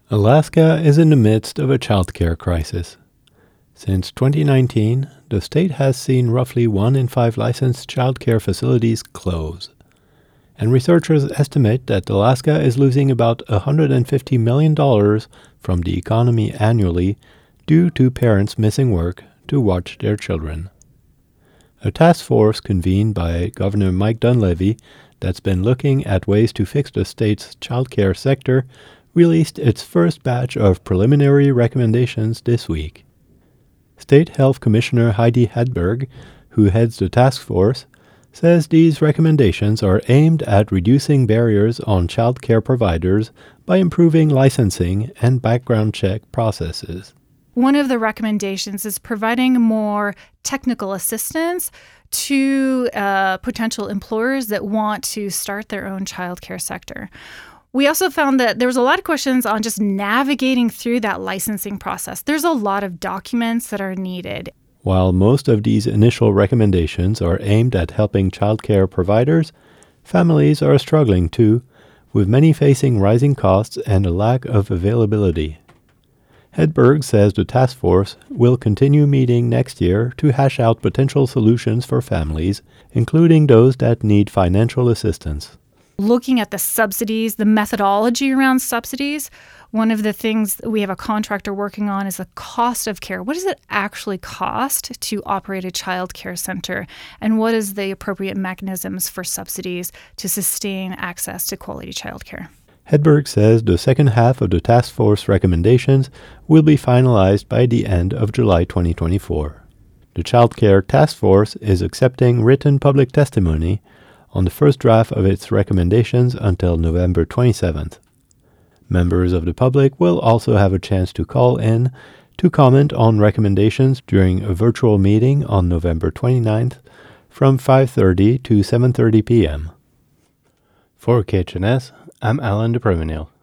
Alaska is in the midst of a childcare crisis. Since 2019, the state has seen roughly 1 in 5 licensed childcare facilities close. And researchers estimate that Alaska is losing about $150 million from the economy annually due to parents missing work to watch their children. A task force convened by Governor Mike Dunleavy that's been looking at ways to fix the state's childcare sector released its first batch of preliminary recommendations this week. State Health Commissioner Heidi Hedberg, who heads the task force, says these recommendations are aimed at reducing barriers on child care providers by improving licensing and background check processes. One of the recommendations is providing more technical assistance to potential employers that want to start their own child care sector. We also found that there was a lot of questions on just navigating through that licensing process. There's a lot of documents that are needed. While most of these initial recommendations are aimed at helping childcare providers, families are struggling too, with many facing rising costs and a lack of availability. Hedberg says the task force will continue meeting next year to hash out potential solutions for families, including those that need financial assistance. Looking at the subsidies, the methodology around subsidies, one of the things we have a contractor working on is the cost of care. What does it actually cost to operate a child care center? And what is the appropriate mechanisms for subsidies to sustain access to quality child care? Hedberg says the second half of the task force recommendations will be finalized by the end of July 2024. The Child Care Task Force is accepting written public testimony on the first draft of its recommendations until November 27th. Members of the public will also have a chance to call in to comment on recommendations during a virtual meeting on November 29th from 5:30 to 7:30 p.m. For KHNS, I'm Alan DePrevenil.